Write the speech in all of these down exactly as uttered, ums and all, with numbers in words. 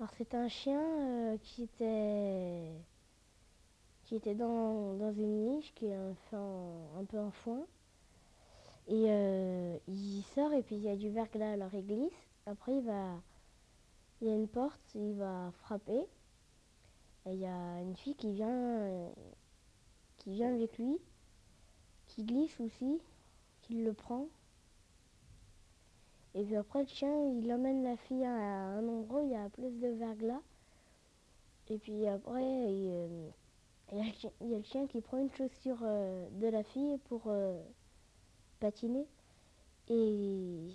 Alors c'est un chien euh, qui était qui était dans, dans une niche qui est un, fait en- un peu en foin. Et euh, il sort et puis il y a du verglas, alors il glisse. Après il va, il y a une porte, il va frapper. Et il y a une fille qui vient, euh, qui vient avec lui, qui glisse aussi, qui le prend. Et puis après le chien, il emmène la fille à un endroit où il y a plus de verglas. Et puis après, il, euh, il y a le chien, il y a le chien qui prend une chaussure euh, de la fille pour euh, patiner. Et,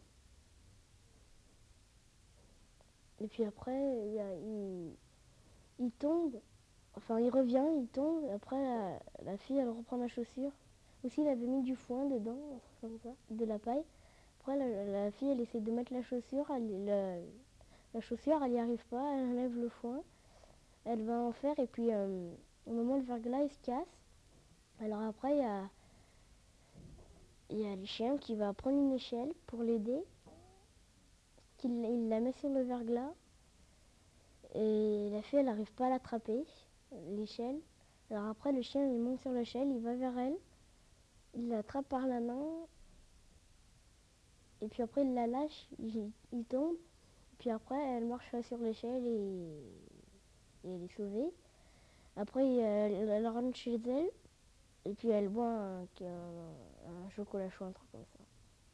et puis après, il, y a- il- il tombe. Enfin, il revient, il tombe. Après, la, la fille, elle reprend la chaussure. Aussi, il avait mis du foin dedans, un truc comme ça, de la paille. Après, la, la fille, elle essaie de mettre la chaussure. Elle, la, la chaussure, elle n'y arrive pas. Elle enlève le foin. Elle va en faire. Et puis, euh, au moment où le verglas, il se casse. Alors après, il y a, il y a le chien qui va prendre une échelle pour l'aider. Il, il la met sur le verglas. Et la fille, elle n'arrive pas à l'attraper, l'échelle. Alors après, le chien, il monte sur l'échelle, il va vers elle. Il l'attrape par la main. Et puis après, il la lâche, il, il tombe. Et puis après, elle marche sur l'échelle et, et elle est sauvée. Après, elle, elle rentre chez elle. Et puis elle boit un, un, un chocolat chaud, un truc comme ça.